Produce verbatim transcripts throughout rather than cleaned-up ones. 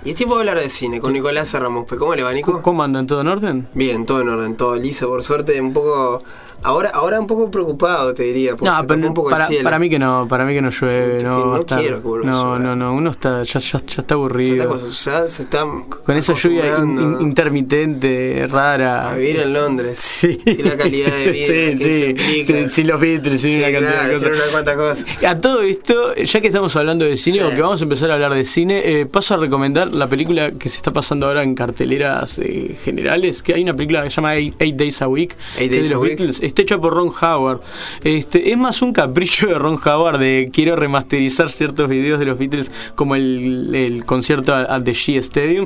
Y es tiempo de hablar de cine con Nicolás Arramuspe. ¿Cómo le va, Nico? ¿Cómo andan? ¿Todo en orden? Bien, todo en orden, todo liso, por suerte, un poco... Ahora, ahora un poco preocupado, te diría, porque no, pero un poco para, el cielo. para mí que no, para mí que no llueve, que no, no estar, quiero que vuelva no, a llover. no, no, uno está, ya, ya, ya está aburrido. Ya, está, ya se está con esa lluvia in, in, intermitente, rara. A vivir en Londres. Sí. Y la calidad de vida sí, que sí, se implica. Sí, sin los Beatles, sin sí, una cantidad claro, de cosas. Unas cuantas cosas. A todo esto, ya que estamos hablando de cine, sí. o que vamos a empezar a hablar de cine, eh, paso a recomendar la película que se está pasando ahora en carteleras eh, generales, que hay una película que se llama Eight, Eight Days a Week, Eight que Days de los a Week. Beatles, está hecha por Ron Howard. Este, es más un capricho de Ron Howard de quiero remasterizar ciertos videos de los Beatles como el, el concierto at the Shea Stadium,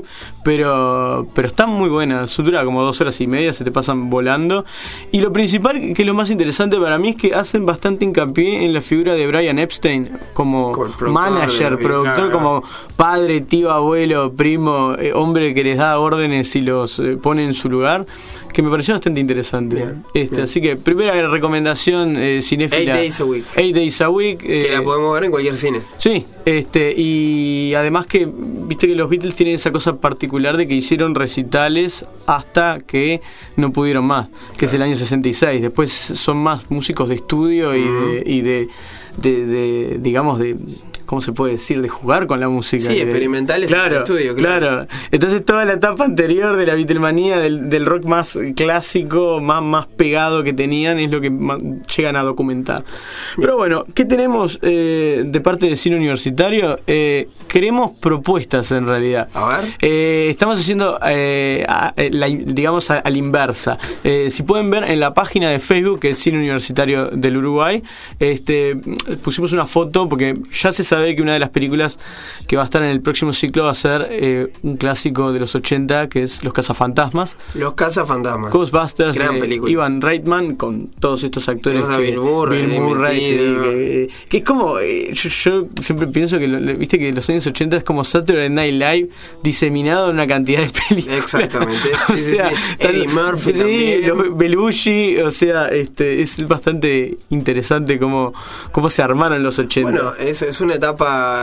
pero pero está muy buena, dura como dos horas y media, se te pasan volando, y lo principal, que es lo más interesante para mí, es que hacen bastante hincapié en la figura de Brian Epstein como, como manager, productor, claro, como padre, tío, abuelo, primo, eh, hombre que les da órdenes y los eh, pone en su lugar, que me pareció bastante interesante. Bien, este, bien. Así que primera recomendación eh, cinéfila. Eight Days a Week. Eight Days a Week. Eh, que la podemos ver en cualquier cine. Sí, este, y además que, viste que los Beatles tienen esa cosa particular de que hicieron recitales hasta que no pudieron más, que claro. es el año sesenta y seis. Después son más músicos de estudio y, uh-huh. de, y de, de, de, digamos, de... ¿cómo se puede decir? De jugar con la música. Sí, experimentales en el estudio, claro. claro. Entonces toda la etapa anterior de la Beatlemanía, del, del rock más clásico, más, más pegado que tenían, es lo que más llegan a documentar. Pero bueno, ¿qué tenemos eh, de parte de cine universitario? Eh, queremos propuestas en realidad. A ver. Eh, estamos haciendo, eh, a, la, digamos, a, a la inversa. Eh, si pueden ver en la página de Facebook, que es Cine Universitario del Uruguay, este, pusimos una foto porque ya se sabe que una de las películas que va a estar en el próximo ciclo va a ser eh, un clásico de los ochenta, que es Los Cazafantasmas. Los Cazafantasmas. Ghostbusters. Gran eh, película. Ivan Reitman, con todos estos actores. Que, Bill Murray. Bill Murray sí, que, que es como. Eh, yo, yo siempre pienso que, lo, viste, que los años ochenta es como Saturday Night Live diseminado en una cantidad de películas. Exactamente. o sea, sí, sí. Eddie Murphy sí, también. Los Belushi, o sea, este, es bastante interesante cómo, cómo se armaron los ochenta. Bueno, es, es una etapa.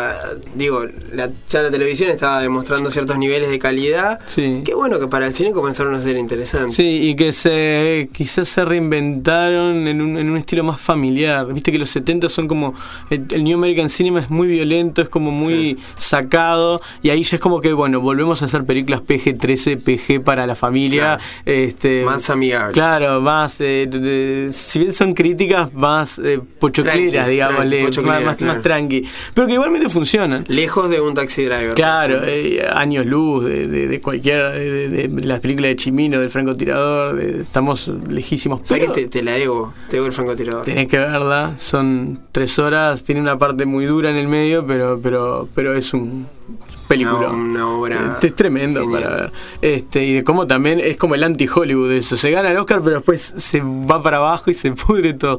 Digo, la, ya la televisión estaba demostrando ciertos niveles de calidad. Sí. Qué bueno que para el cine comenzaron a ser interesantes. Sí, y que se quizás se reinventaron en un, en un estilo más familiar. Viste que los setenta son como. El, el New American Cinema es muy violento, es como muy sí. sacado. Y ahí ya es como que, bueno, volvemos a hacer películas P G trece, P G para la familia. Claro. Este, más amigables. Claro, más. Eh, de, si bien son críticas, más eh, pochocleras, digámosle. Más, más, claro. más tranqui. Pero que igualmente funcionan. Lejos de un Taxi Driver. Claro, eh, años luz de, de, de cualquier de, de, de las películas de Chimino, del francotirador, de, estamos lejísimos. Pero que te, te la debo, te debo el francotirador. Tenés que verla, son tres horas, tiene una parte muy dura en el medio, pero pero pero es un película. Una, una obra. Es tremendo genial. Para ver. Este, y de cómo también es como el anti-Hollywood eso. Se gana el Oscar, pero después se va para abajo y se pudre todo.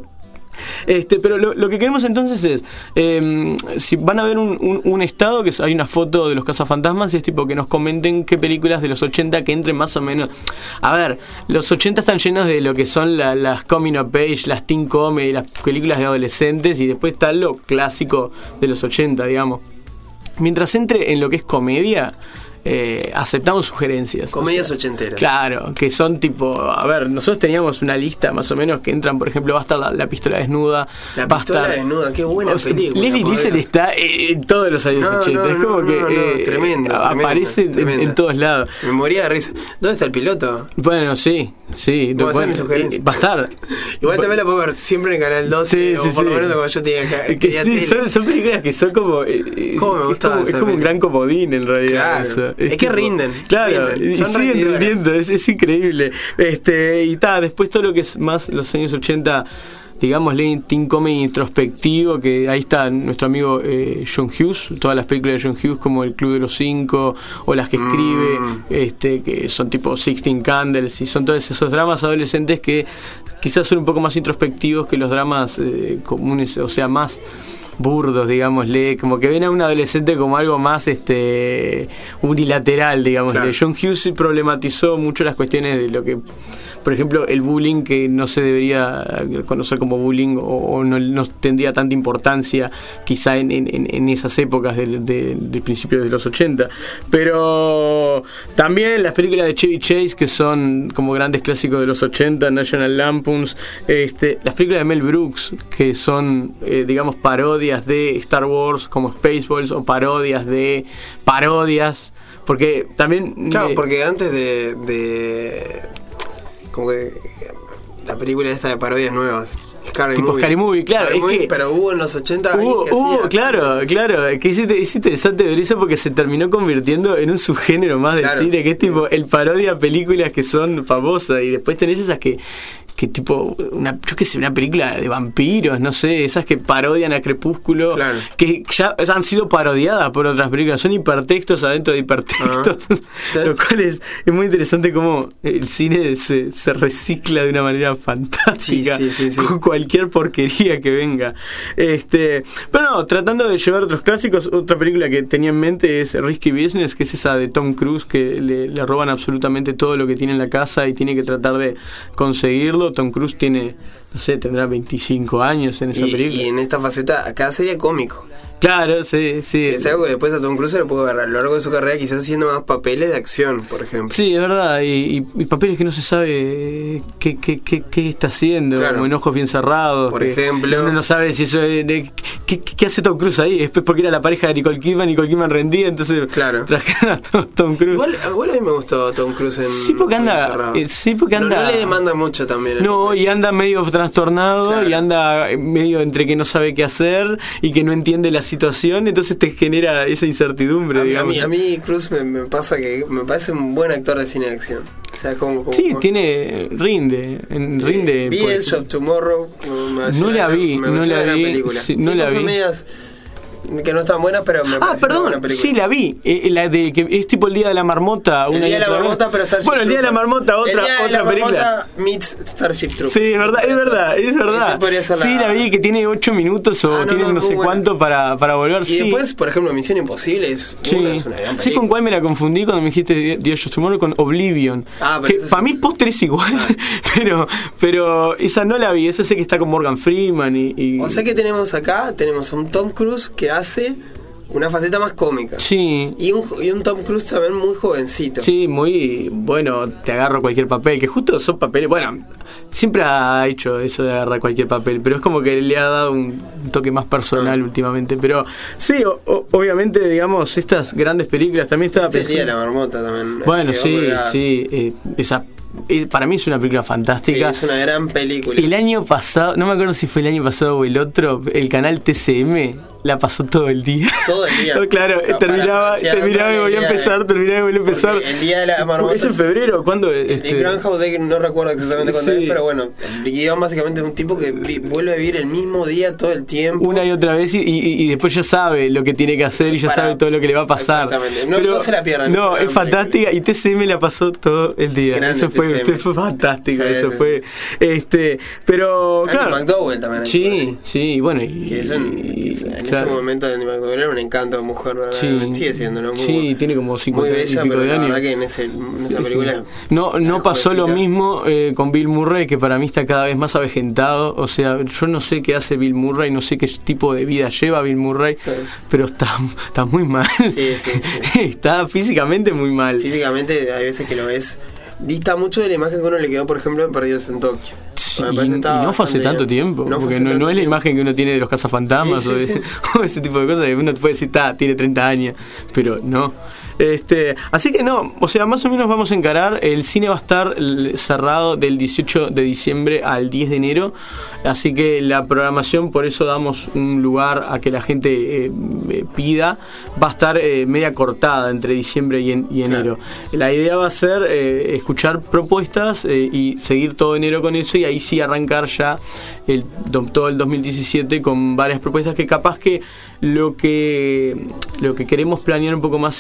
Este, pero lo, lo que queremos entonces es eh, si van a ver un, un, un estado, que hay una foto de los Cazafantasmas, y es tipo que nos comenten qué películas de los ochenta que entren más o menos. A ver, los ochenta están llenos de lo que son la, las coming of age, las teen comedy, las películas de adolescentes, y después está lo clásico de los ochenta, digamos. Mientras entre en lo que es comedia, Eh, aceptamos sugerencias. Comedias o sea, ochenteras. Claro, que son tipo, a ver, nosotros teníamos una lista más o menos que entran, por ejemplo, va a estar La, la Pistola Desnuda. La va Pistola estar, Desnuda, qué buena o sea, película. Leslie Nielsen está en todos los años no, ochenta. No, es como no, que no, no, eh, tremendo, aparece tremendo, en, en todos lados. Me moría de risa. ¿Dónde está el piloto? Bueno, sí, sí. ¿Puedo bueno, hacer mi sugerencia? Va a estar. Igual también la puedo ver siempre en Canal doce, sí, sí, o por sí. lo menos cuando yo tenía que, que sí, son, son películas que son como. Eh, ¿Cómo me gusta? Es como, es como un gran comodín en realidad. Claro. Eso. Es, es que tipo, rinden. Claro, rinden. y Son siguen rindiendo, es, es increíble. Este, y ta, después todo lo que es más los años ochenta, digámosle, teen comedy introspectivo, que ahí está nuestro amigo eh, John Hughes, todas las películas de John Hughes como El Club de los Cinco, o las que escribe, mm. este, que son tipo Sixteen Candles, y son todos esos dramas adolescentes que quizás son un poco más introspectivos que los dramas eh, comunes, o sea, más burdos, digámosle, como que ven a un adolescente como algo más este unilateral, digámosle. Claro. John Hughes problematizó mucho las cuestiones de lo que por ejemplo, el bullying que no se debería conocer como bullying o, o no, no tendría tanta importancia quizá en, en, en esas épocas del, del, del principio de los ochenta. Pero también las películas de Chevy Chase, que son como grandes clásicos de los ochenta, National Lampoons, este, las películas de Mel Brooks, que son, eh, digamos, parodias de Star Wars, como Spaceballs, o parodias de parodias, porque también... Claro, eh, porque antes de, de... como que la película esta de parodias nuevas, Scary tipo Movie. Scary Movie, claro. Scary es Movie, que pero hubo en los ochenta hubo, alguien que hubo hacía. claro, claro, que es, es interesante ver eso porque se terminó convirtiendo en un subgénero más del Claro. cine, que es tipo el parodia películas que son famosas, y después tenés esas que que tipo una, yo qué sé, una película de vampiros, no sé, esas que parodian a Crepúsculo, Claro. que ya han sido parodiadas por otras películas, son hipertextos adentro de hipertextos, Ah, ¿sí? lo cual es, es muy interesante cómo el cine se, se recicla de una manera fantástica Sí, sí, sí, sí. con cualquier porquería que venga. Este, pero no, tratando de llevar otros clásicos, otra película que tenía en mente es Risky Business, que es esa de Tom Cruise, que le, le roban absolutamente todo lo que tiene en la casa y tiene que tratar de conseguirlo. Tom Cruise tiene, no sé, tendrá veinticinco años en esa Y, película. y en esta faceta, acá sería cómico. Claro, sí, sí. Es algo que después a Tom Cruise le puedo ver a lo largo de su carrera, quizás haciendo más papeles de acción, por ejemplo. Sí, es verdad, y, y, y papeles que no se sabe qué, qué, qué, qué está haciendo, Claro. como en Ojos Bien Cerrados. Por que ejemplo. Uno no sabe si eso es... de- ¿qué, qué hace Tom Cruise ahí? Es porque era la pareja de Nicole Kidman, Nicole Kidman rendía, entonces Claro. trajeron a Tom, Tom Cruise. Igual, igual a mí me gustó Tom Cruise en... Sí, porque anda- Encerrado. eh, sí, porque No- anda- No, le demanda mucho también. el No, papel. y anda medio trastornado, Claro. y anda medio entre que no sabe qué hacer y que no entiende la situación, entonces te genera esa incertidumbre, A mí, a digamos. mí, a mí Cruz me, me pasa que me parece un buen actor de cine de acción. O sea, como, como Sí, como- tiene, rinde, en, rinde. Vi por- Edge of Tomorrow. como me pareció No la una- vi, me no pareció la una vi, película. sí, no Tiene la cosas vi. medias que no están buenas, pero me Ah, pareció una perdón, buena película. sí la vi, eh, la de que es tipo el Día de la Marmota. El una y Día de la otra vez. Marmota, pero Starship Bueno, el Día de la Troopers. Marmota, otra, El Día de otra la película. Marmota meets Starship Troopers. Sí, es verdad, es verdad, es verdad. Ese podría ser la- Sí, la vi, que tiene ocho minutos o Ah, no, tiene no, no, muy sé buena. cuánto para, para volver. Y sí. después, por ejemplo, Misión Imposible es, Sí. una, es una gran Sí, película. ¿con cuál me la confundí cuando me dijiste The Edge of Tomorrow? Con Oblivion. Ah, pero que ese es para un- mí póster es igual, Ah. pero pero esa no la vi, esa sé que está con Morgan Freeman y... y- O sea que tenemos acá, tenemos a un Tom Cruise que hace una faceta más cómica. Sí, Y un, y un Tom Cruise también muy jovencito. sí, muy bueno, te agarro cualquier papel, que justo son papeles, bueno, siempre ha hecho eso de agarrar cualquier papel, pero es como que le ha dado un toque más personal Ah. últimamente, pero sí, o- o- obviamente, digamos, estas grandes películas, también estaba Este Día de pensando... la Marmota también. Bueno, quedó sí, colgada. sí, eh, esa, eh, para mí es una película Sí, fantástica. es una gran película. El año pasado, no me acuerdo si fue el año pasado o el otro, el canal T C M la pasó todo el día. Todo el día. No, claro, No, terminaba, parafraseando terminaba y todo el volvía a día, empezar, eh. terminaba y volvía a empezar. Porque el Día de la Marmota ¿Es en febrero? ¿Cuándo? El Este, Groundhog Day, no recuerdo exactamente cuándo Sí. es, pero bueno, el guión básicamente es un tipo que vi- vuelve a vivir el mismo día todo el tiempo. una y otra vez y, y- y después ya sabe lo que tiene que hacer y ya Para- sabe todo lo que le va a pasar. Exactamente. No- no se la pierdan, No, es una es gran fantástica y T C M la pasó todo el día. Grande Eso fue, T C M. fue fantástico, Sí, eso sí, fue. Este, pero Andy claro. McDowell también. hay por Sí, allí. sí, bueno, y, Que es un- y- en claro. ese momento Andy McDowell era un encanto de mujer, ¿verdad? Sí. Sigue siendo, ¿no? Muy, Sí, tiene como muy cincuenta y bella, pico pero de la años. verdad que en, ese, en esa Sí, sí. película... No, no era pasó lo jovencita. mismo eh, con Bill Murray, que para mí está cada vez más avejentado. O sea, yo no sé qué hace Bill Murray, no sé qué tipo de vida lleva Bill Murray, Sí. pero está, está muy mal. Sí, sí, sí. Está físicamente muy mal. Físicamente hay veces que lo ves... Dista mucho de la imagen que uno le quedó, por ejemplo, en Perdidos en Tokio. Sí, Me y, parece que y estaba no fue hace bastante tanto bien. tiempo, No fue porque hace no, tanto no es la tiempo. imagen que uno tiene de los cazafantasmas Sí, o, sí, de- sí. o ese tipo de cosas que uno puede decir, "Ta, tiene treinta años", pero no. Este, así que no, o sea, más o menos vamos a encarar, el cine va a estar l- cerrado del dieciocho de diciembre al diez de enero, así que la programación, por eso damos un lugar a que la gente eh, eh, pida, va a estar eh, media cortada entre diciembre y, en- y enero. La idea va a ser eh, escuchar propuestas eh, y seguir todo enero con eso, y ahí sí arrancar ya el, do- todo el dos mil diecisiete con varias propuestas que capaz que lo que lo que queremos planear un poco más es que el-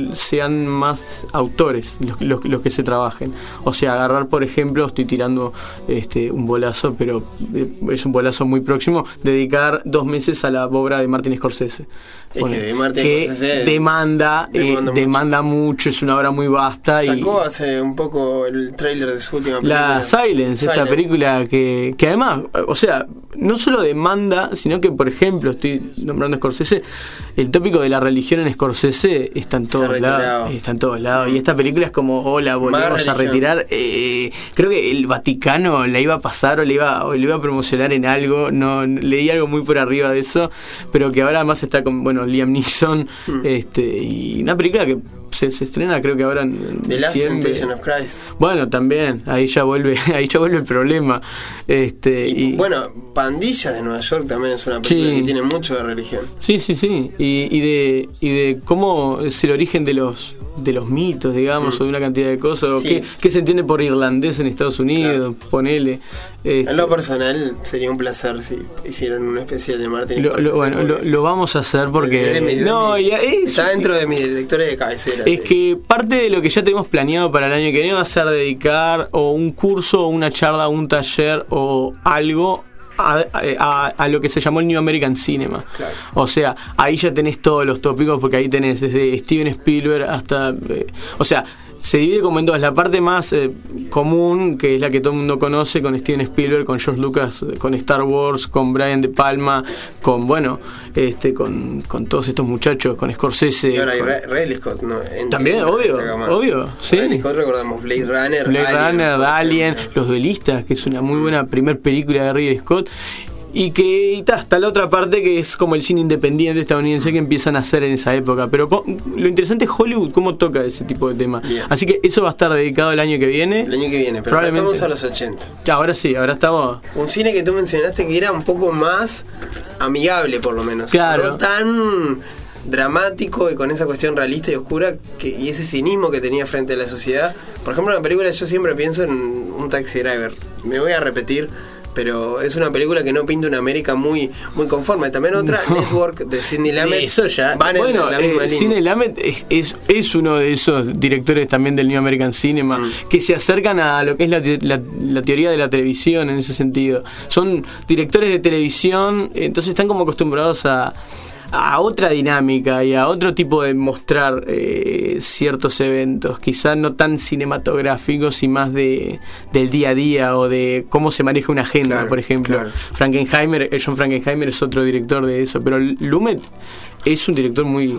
sean más autores los, los, los que se trabajen. O sea, agarrar, por ejemplo, estoy tirando este un bolazo, pero es un bolazo muy próximo, dedicar dos meses a la obra de Martin Scorsese. Es Bueno, que, Martin que Scorsese demanda, demanda, eh, demanda mucho. mucho, es una obra muy vasta. Sacó y hace un poco el tráiler de su última película. La Silence, Silence, esta película que, que además, o sea, no solo demanda, sino que, por ejemplo, estoy nombrando a Scorsese, el tópico de la religión en Scorsese está en todos lados. Está en todos lados. Y esta película es como, hola, volvemos a retirar. Eh, creo que el Vaticano la iba a pasar o le iba, o le iba a promocionar en algo. No, leí algo muy por arriba de eso, pero que ahora además está con, bueno, Liam Neeson, hmm. este, y una película que Se, se estrena creo que ahora en The Last Temptation of Christ. Bueno, también, ahí ya vuelve, ahí ya vuelve el problema. Este, y, y bueno, Pandillas de Nueva York también es una película sí. que tiene mucho de religión. Sí, sí, sí. Y, y de y de cómo es el origen de los de los mitos, digamos, mm. o de una cantidad de cosas, sí. qué, qué se entiende por irlandés en Estados Unidos, claro. ponele. Este, en lo personal sería un placer si hicieran un especial de Martin lo, lo, bueno, lo, lo vamos a hacer porque de mi, de no, mi, ya es, está dentro de mis directores de cabecera. Es sí. que parte de lo que ya tenemos planeado para el año que viene va a ser dedicar o un curso, o una charla, un taller o algo A, a, a lo que se llamó el New American Cinema. Claro. O sea, ahí ya tenés todos los tópicos, porque ahí tenés desde Steven Spielberg hasta eh, o sea, se divide como en dos. La parte más eh, común, que es la que todo el mundo conoce, con Steven Spielberg, con George Lucas, con Star Wars, con Brian De Palma, con, bueno, este con, con todos estos muchachos, con Scorsese. Y ahora con... hay Ridley Scott, ¿no? En, También, en obvio, obvio. ¿Sí? Ridley Scott, recordamos Blade Runner, Blade Alien, Runner, Alien, Los Duelistas, que es una muy buena primer película de Ridley Scott. Y que y ta, hasta la otra parte que es como el cine independiente estadounidense que empiezan a hacer en esa época. Pero lo interesante es Hollywood, cómo toca ese tipo de temas. Bien. Así que eso va a estar dedicado el año que viene. El año que viene, pero ahora estamos a los ochenta. Ya, ahora sí, ahora estamos. Un cine que tú mencionaste que era un poco más amigable, por lo menos. Claro. No tan dramático y con esa cuestión realista y oscura que, y ese cinismo que tenía frente a la sociedad. Por ejemplo, en la película yo siempre pienso en un Taxi Driver. Me voy a repetir, pero es una película que no pinta una América muy muy conforme. También otra, no. Network, de Sidney Lumet. Eso ya. Van bueno, en la misma eh, línea. Sidney Lumet es, es, es uno de esos directores también del New American Cinema mm. que se acercan a lo que es la, la, la teoría de la televisión en ese sentido. Son directores de televisión, entonces están como acostumbrados a a otra dinámica y a otro tipo de mostrar eh, ciertos eventos, quizás no tan cinematográficos y más de del día a día o de cómo se maneja una agenda, claro, por ejemplo. Claro. Frankenheimer, John Frankenheimer es otro director de eso, pero Lumet es un director muy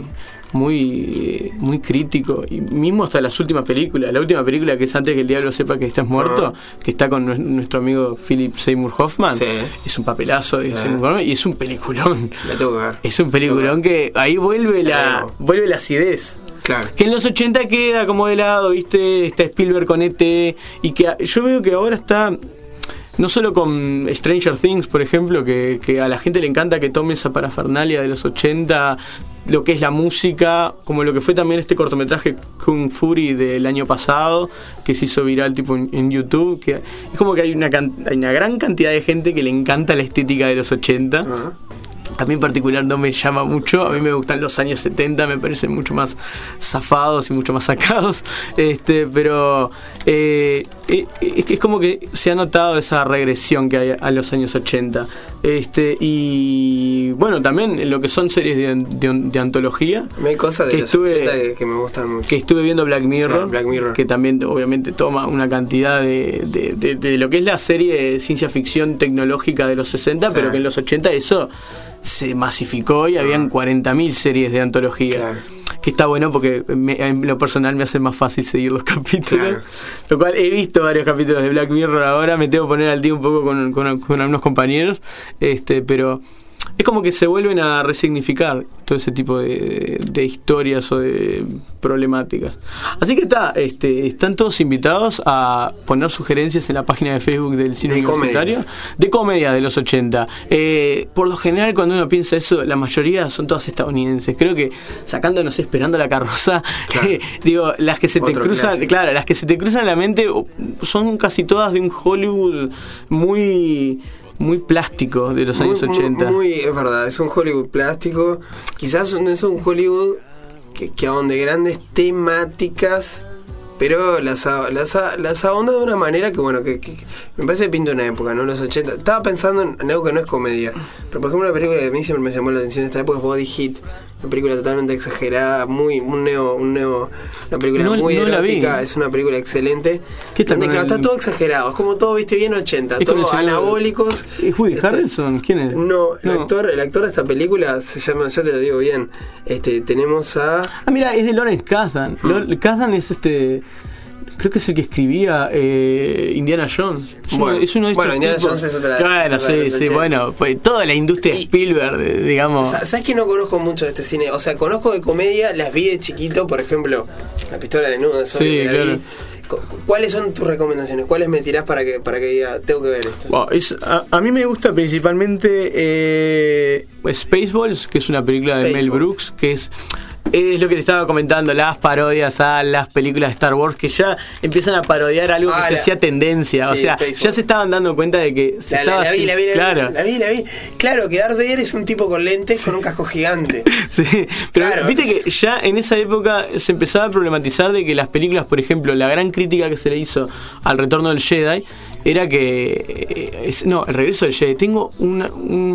muy muy crítico, y mismo hasta las últimas películas. La última película, que es Antes que el diablo sepa que estás muerto, uh-huh. que está con nuestro amigo Philip Seymour Hoffman, sí. es un papelazo, sí. y es un peliculón. La tengo que ver. Es un peliculón que ahí vuelve la vuelve la acidez. Claro. Que en los ochenta queda como de lado, ¿viste? Está Spielberg con E T, y que yo veo que ahora está no solo con Stranger Things, por ejemplo, que, que a la gente le encanta que tome esa parafernalia de los ochenta, lo que es la música, como lo que fue también este cortometraje Kung Fury del año pasado, que se hizo viral tipo en, en YouTube, que es como que hay una, can- hay una gran cantidad de gente que le encanta la estética de los ochenta. Uh-huh. A mí en particular no me llama mucho, a mí me gustan los años setenta, me parecen mucho más zafados y mucho más sacados, este, pero eh, eh, es, es como que se ha notado esa regresión que hay a los años ochenta, este, y bueno, también en lo que son series de, de, de antología. Hay cosas de que los estuve, ochenta que, que me gustan mucho. Que estuve viendo Black Mirror, sí, Black Mirror, que también obviamente toma una cantidad de, de, de, de lo que es la serie de ciencia ficción tecnológica de los sesenta, sí. pero que en los ochenta eso se masificó y habían cuarenta mil series de antología. Claro. Que está bueno porque me, en lo personal me hace más fácil seguir los capítulos. Claro. Lo cual he visto varios capítulos de Black Mirror ahora, me tengo que poner al día un poco con, con, con algunos compañeros, este, pero es como que se vuelven a resignificar todo ese tipo de, de historias o de problemáticas. Así que está, este, están todos invitados a poner sugerencias en la página de Facebook del Cine de Universitario comedias. de comedia de los ochenta. Eh, por lo general, cuando uno piensa eso, la mayoría son todas estadounidenses. Creo que sacándonos Esperando la carroza, claro. eh, digo, las que se Otro te cruzan, clásico. claro, las que se te cruzan en la mente son casi todas de un Hollywood muy muy plástico de los muy, años ochenta. Muy, muy, es verdad, es un Hollywood plástico. Quizás no es un Hollywood que, que ahonde grandes temáticas, pero las, las, las ahonda de una manera que, bueno, que, que me parece que pinta una época, ¿no? Los ochenta. Estaba pensando en, en algo que no es comedia, pero por ejemplo una película que a mí siempre me llamó la atención de esta época es Body Hit. Una película totalmente exagerada, muy un neo, un neo, una película no, muy no erótica, es una película excelente. ¿Qué tal? Donde, claro, está todo exagerado, es como todo, viste, bien ochenta, es todo anabólicos. ¿Es Woody este, Harrelson? ¿Quién es? No, el no. actor, el actor de esta película se llama, ya te lo digo bien. Este, tenemos a. Ah, mira, es de Lawrence Kasdan. Hmm. Kasdan es este. Creo que es el que escribía eh, Indiana Jones. Es bueno, uno, es uno de bueno Indiana tipos. Jones es otra. Bueno, sí, sí, bueno, pues toda la industria y, Spielberg, digamos. ¿Sabes que no conozco mucho de este cine? O sea, conozco de comedia, las vi de chiquito, por ejemplo, La pistola desnuda. Sí, claro. Vi. ¿Cuáles son tus recomendaciones? ¿Cuáles me tirás para que para que diga, tengo que ver esto? Wow, es, a, a mí me gusta principalmente eh, Spaceballs, que es una película Spaceballs. de Mel Brooks, que es... Es lo que te estaba comentando, las parodias a las películas de Star Wars que ya empiezan a parodiar algo ah, que la, se hacía tendencia. Sí, o sea, ya se estaban dando cuenta de que se la, estaba la, la, vi, la, vi, la, claro. vi, la vi, la vi. Claro, que Darth Vader es un tipo con lentes sí. con un casco gigante. Sí, pero claro. viste que ya en esa época se empezaba a problematizar de que las películas, por ejemplo, la gran crítica que se le hizo al Retorno del Jedi era que eh, no, el regreso del Jedi. Tengo una,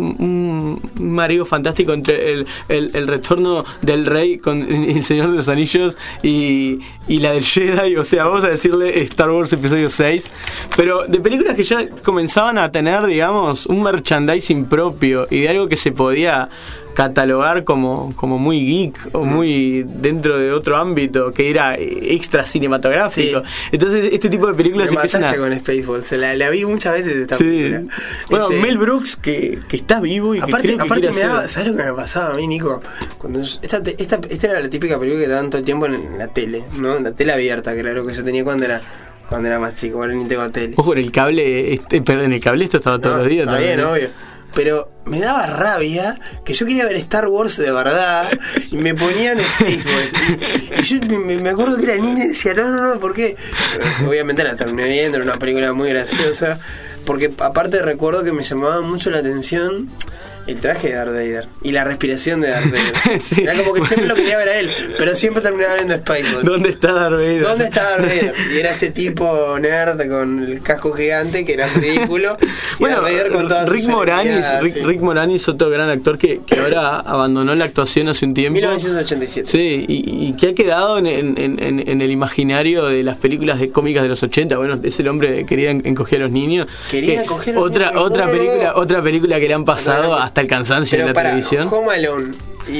un, un mareo fantástico entre el, el, el retorno del rey con El Señor de los Anillos y, y la del Jedi. O sea, vamos a decirle Star Wars episodio seis, pero de películas que ya comenzaban a tener, digamos, un merchandising propio y de algo que se podía catalogar como, como muy geek o muy dentro de otro ámbito que era extra cinematográfico. Sí. Entonces este tipo de películas me empiezan a... con Spaceballs, la, la vi muchas veces esta sí. película. Bueno, este... Mel Brooks que, que está vivo y aparte, que creo que aparte quiere me hacer... daba, ¿sabes lo que me pasaba a mí, Nico? Cuando yo, esta, esta, esta era la típica película que daban todo el tiempo en, en la tele, ¿no? En la tele abierta, que era lo que yo tenía cuando era cuando era más chico, ahora ni tengo tele. Ojo, en el cable, este, perdón, el cable esto estaba todos no, los días. Está también, bien, ¿no? obvio. Pero me daba rabia que yo quería ver Star Wars de verdad y me ponían Spaceballs. Y, y yo me, me acuerdo que era niña y decía, no, no, no, ¿por qué? Pero obviamente la terminé viendo, era una película muy graciosa. Porque aparte recuerdo que me llamaba mucho la atención el traje de Darth Vader y la respiración de Darth Vader. Sí. Era como que siempre lo quería ver a él, pero siempre terminaba viendo Spaceballs. ¿Dónde está Darth Vader? ¿Dónde está Darth Vader? Y era este tipo nerd con el casco gigante que era ridículo. Y bueno, Darth Vader con toda Rick Moranis, Rick, sí. Rick Moranis, otro gran actor que, que ahora abandonó la actuación hace un tiempo. mil novecientos ochenta y siete. Sí, y, y que ha quedado en, en, en, en el imaginario de las películas de cómicas de los ochenta. Bueno, es el hombre que quería encoger a los niños. Quería encoger a los otra, niños. Otra, no, película, no, no. otra película que le han pasado no, no, no. hasta el cansancio Pero en la para, televisión. Home Alone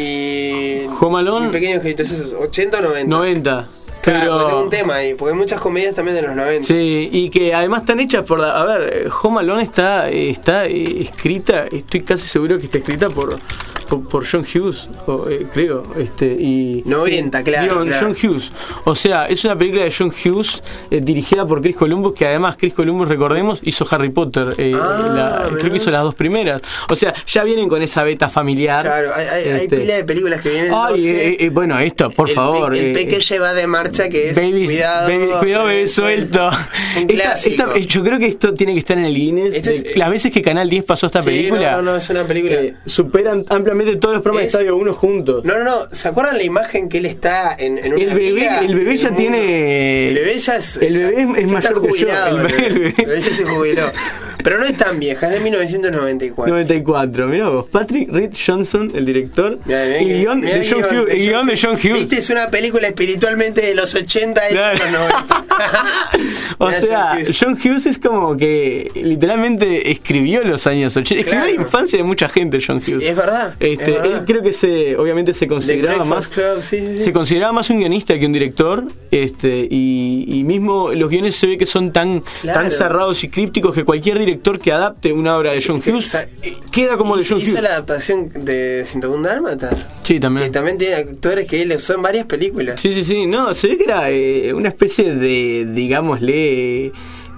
y Home Alone, Mi Pequeño Angelito, ¿es eso? ¿ochenta o noventa? noventa. Claro, pero tengo un tema ahí, porque hay muchas comedias también de los noventa. Sí, y que además están hechas por... A ver, Home Alone está, está escrita, estoy casi seguro que está escrita por por, por John Hughes, o, eh, creo. este y noventa, claro, John, claro. John Hughes. O sea, es una película de John Hughes eh, dirigida por Chris Columbus, que además Chris Columbus, recordemos, hizo Harry Potter. Eh, ah, la, creo que hizo las dos primeras. O sea, ya vienen con esa beta familiar. Claro, hay, hay, este, hay pila de películas que vienen. Ay, eh, eh, bueno, esto, por el favor. Pe, el eh, Peque va de marcha, que es baby, cuidado, baby, cuidado, bebé suelto. Un esta, esta, yo creo que esto tiene que estar en el Guinness. Es, de, las veces que Canal diez pasó esta sí, película. No, no, no, es una película. Eh, superan ampliamente todos los programas es, de Estadio uno juntos. No, no, no. ¿Se acuerdan la imagen que él está en, en una el bebé, liga, el bebé ya mundo? tiene. El bebé ya es. El bebé ya, es ya mayor está jubilado. Que yo. El bebé, el bebé, el bebé ya se jubiló. Pero no es tan vieja, es de mil novecientos noventa y cuatro. noventa y cuatro, mirá vos. Patrick Reed Johnson, el director. Mirá, mirá, y guión de, John Hughes, de, guión de John Hughes. Viste, es una película espiritualmente de los ochenta hecha claro. en los noventa. O mirá, sea, John Hughes. John Hughes es como que literalmente escribió los años ochenta. Escribió claro. la infancia de mucha gente, John Hughes. Sí, es verdad. Este, es verdad. Él creo que se, obviamente se consideraba más. Club, sí, sí, sí. Se consideraba más un guionista que un director. Este, y, y mismo los guiones se ve que son tan, claro. tan cerrados y crípticos que cualquier director que adapte una obra de John Hughes Esa, queda como de John hizo Hughes. Hizo la adaptación de ciento uno Dálmatas. Sí, también. Que también tiene actores que él usó en varias películas. Sí, sí, sí. No, se ve que era eh, una especie de, digámosle,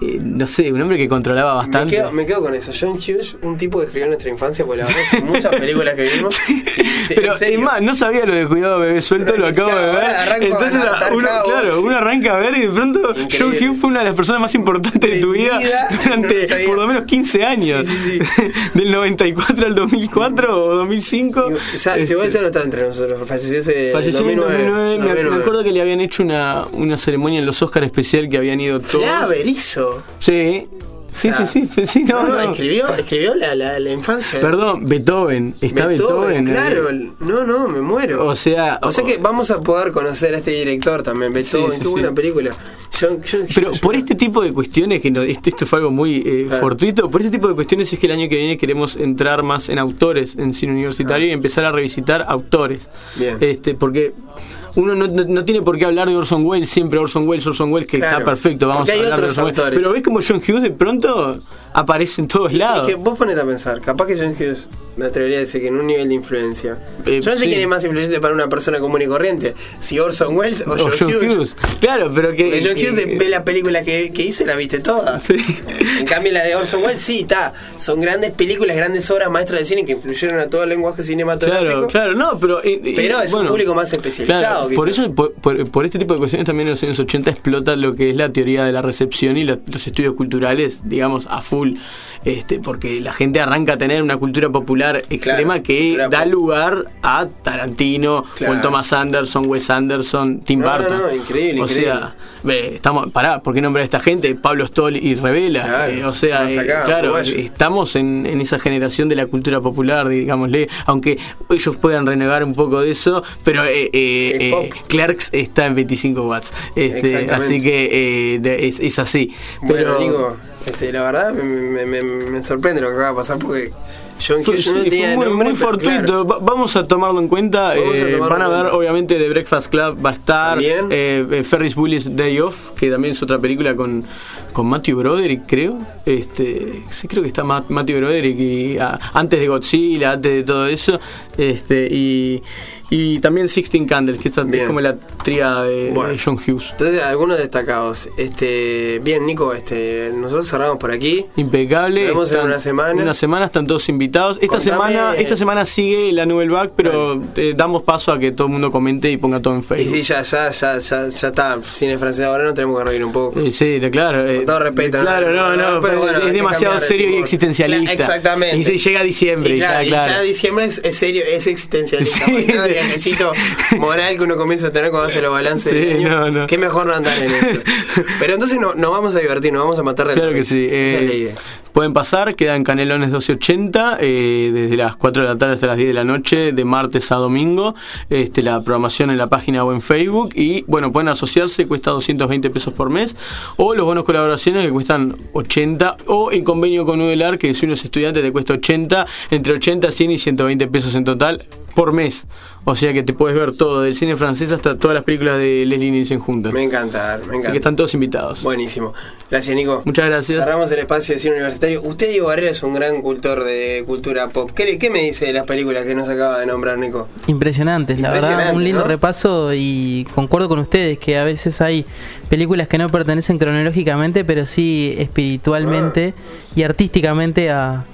eh, no sé, un hombre que controlaba bastante. Me quedo, me quedo con eso. John Hughes, un tipo que escribió nuestra infancia, porque la verdad son muchas películas que vimos. Sí, pero es más, no sabía lo de Cuidado Bebé Suelto, lo acabo de ver. Entonces uno, claro, uno arranca a ver y de pronto increíble. John Hughes fue una de las personas más importantes de, de tu vida, vida durante no por lo menos quince años. Sí, sí, sí. Del noventa y cuatro al dos mil cuatro o dos mil cinco. Ya, este, igual ya no está entre nosotros, falleció ese falleció en dos mil nueve. Me, me acuerdo que le habían hecho una, una ceremonia en los Oscars especial que habían ido todos. Flaver hizo. Sí. Sí, o sea, sí, sí, sí, no, no, no. Escribió, escribió la, la, la infancia. Perdón, Beethoven, está Beethoven. Beethoven claro, eh. no, no, me muero. O sea, o sea que vamos a poder conocer a este director también, Beethoven, sí, sí, qué buena sí. película. John, John, Pero John, por este tipo de cuestiones, que no, esto, esto fue algo muy eh, claro. fortuito, por este tipo de cuestiones es que el año que viene queremos entrar más en autores en cine universitario ah. y empezar a revisitar autores. Bien. Este, porque uno no, no, no tiene por qué hablar de Orson Welles siempre, Orson Welles, Orson Welles, que claro. está perfecto, vamos porque a hablar hay de otros Orson autores. Welles. Pero ves como John Hughes de pronto aparece en todos y, lados. Y que vos ponete a pensar, capaz que John Hughes, me atrevería a decir que en un nivel de influencia. Eh, Yo no sé sí. quién es más influyente para una persona común y corriente, si Orson Welles o, o John, John Hughes. Hughes. Claro, pero que. Porque John Hughes que, ve la película que, que hizo y la viste toda. Sí. En cambio, la de Orson Welles, sí, está. Son grandes películas, grandes obras maestras de cine que influyeron a todo el lenguaje cinematográfico. Claro, claro, no, pero. Eh, pero es bueno, un público más especializado. Claro, por eso, por, por, por este tipo de cuestiones, también en los años ochenta explota lo que es la teoría de la recepción y la, los estudios culturales, digamos, a full. Este, porque la gente arranca a tener una cultura popular extrema claro, que da pop. lugar a Tarantino, claro. Paul Thomas Anderson, Wes Anderson, Tim no, Burton. No, no, increíble, o increíble. sea, ve, estamos, pará, ¿por qué nombrar a esta gente? Pablo Stoll y Revela. Claro, eh, o sea, eh, acá, claro, estamos en, en esa generación de la cultura popular, digámosle, aunque ellos puedan renegar un poco de eso, pero eh, eh, eh, Clerks está en veinticinco watts. Este, así que eh, es, es así. Bueno, pero, Nico, este, la verdad me, me, me sorprende lo que acaba de pasar porque John Hughes no sí, tenía muy, nombre, muy fortuito. Claro. Vamos a tomarlo en cuenta. Eh, a van a ver, cuenta. obviamente, The Breakfast Club va a estar. Eh, Ferris Bueller's Day Off, que también es otra película con, con Matthew Broderick, creo. Este, sí, creo que está Matt, Matthew Broderick y, a, antes de Godzilla, antes de todo eso. Este, y. Y también Sixteen Candles, que esta es como la tríada de, bueno, de John Hughes. Entonces, algunos destacados. Este, bien, Nico, este, nosotros cerramos por aquí. Impecable. Nos vemos están, en una semana. En una semana están todos invitados. Esta Contame, semana esta semana sigue la Nouvelle Vague, pero bueno. eh, damos paso a que todo el mundo comente y ponga todo en Facebook. Y sí, ya, ya, ya, ya, ya está. Cine francés ahora no tenemos que reír un poco. Eh, sí, de, claro. Eh, Con todo respeto. Claro, no, no, no pero bueno, es demasiado serio y existencialista. Exactamente. Y se llega a diciembre. Y claro, ya, claro. y ya diciembre es, es serio, es existencialista. Sí. Necesito moral que uno comienza a tener cuando hace los balances sí, del año. No, no. Qué mejor no andar en eso. Pero entonces no, nos vamos a divertir, nos vamos a matar de claro la que sí. Esa eh, es la idea. Pueden pasar, quedan Canelones doce ochenta, eh, desde las cuatro de la tarde hasta las diez de la noche, de martes a domingo. Este, la programación en la página o en Facebook. Y bueno, pueden asociarse, cuesta doscientos veinte pesos por mes. O los bonos colaboraciones que cuestan ochenta. O en convenio con Udelar, que si uno es estudiante te cuesta ochenta, entre ochenta, cien y ciento veinte pesos en total por mes. O sea que te puedes ver todo, del cine francés hasta todas las películas de Leslie Nielsen juntas. Me encanta, me encanta. Así que están todos invitados. Buenísimo. Gracias, Nico. Muchas gracias. Cerramos el espacio de cine universitario. Usted, Diego Barrera, es un gran cultor de cultura pop. ¿Qué, qué me dice de las películas que nos acaba de nombrar, Nico? Impresionantes, la verdad, un lindo ¿no? repaso, y concuerdo con ustedes que a veces hay películas que no pertenecen cronológicamente, pero sí espiritualmente ah. y artísticamente a...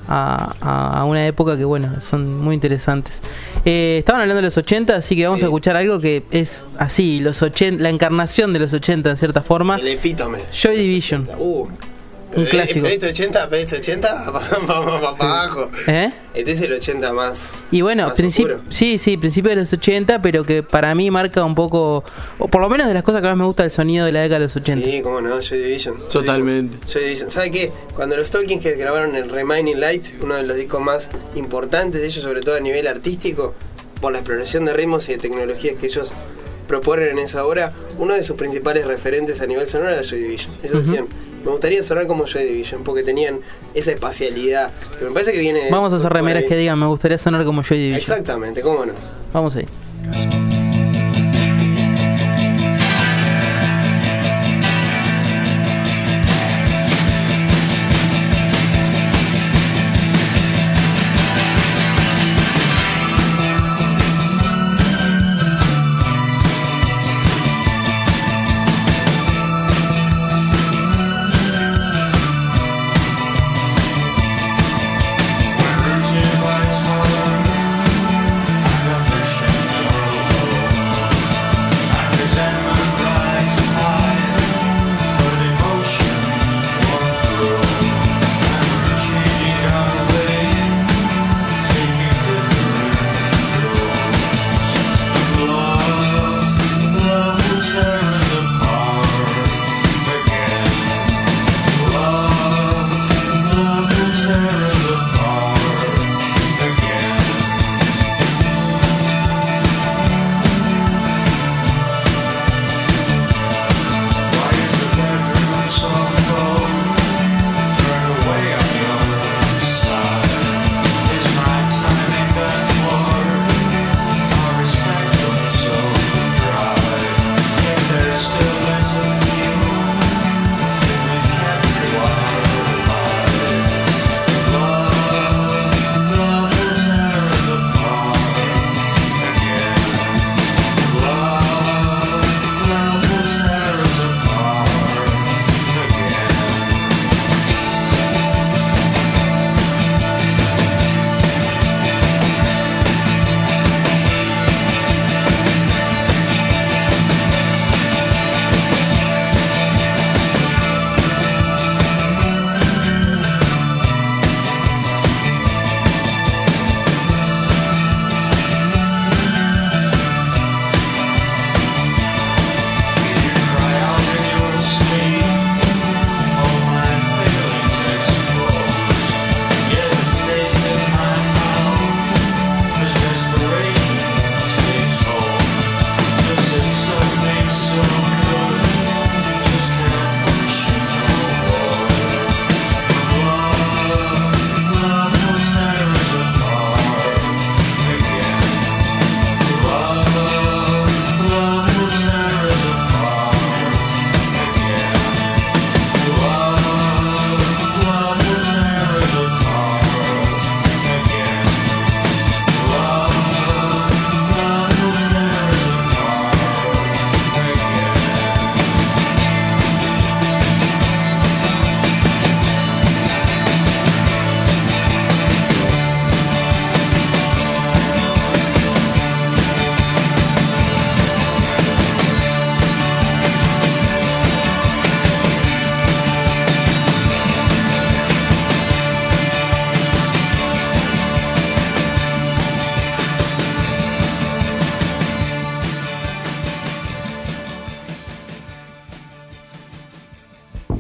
A, a una época que bueno, son muy interesantes. eh, Estaban hablando de los ochenta, así que vamos sí. a escuchar algo que es así, los ochenta, la encarnación de los ochenta en cierta forma. El epítome. Joy Division. Uh, un clásico. ¿Pediste ochenta? ¿Pediste ochenta? Vamos para abajo. ¿Eh? Este es el ochenta más. Y bueno, principio, sí, sí, principio de los ochenta, pero que para mí marca un poco, o por lo menos de las cosas que más me gusta, el sonido de la década de los ochenta. Sí, cómo no, Joy Division. Joy Totalmente. Division. Joy Division. ¿Sabe qué? Cuando los Talking Heads grabaron el Remaining Light, uno de los discos más importantes de ellos, sobre todo a nivel artístico, por la exploración de ritmos y de tecnologías que ellos proponen en esa obra, uno de sus principales referentes a nivel sonoro era Joy Division. Eso uh-huh. decían, me gustaría sonar como Joy Division, porque tenían esa espacialidad, que me parece que viene... Vamos a hacer remeras que digan, me gustaría sonar como Joy Division. Exactamente, cómo no. Vamos ahí.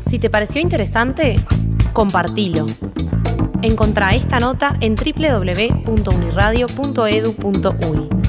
Si te pareció interesante, compartilo. Encontrá esta nota en doble u doble u doble u punto uniradio punto edu punto uy.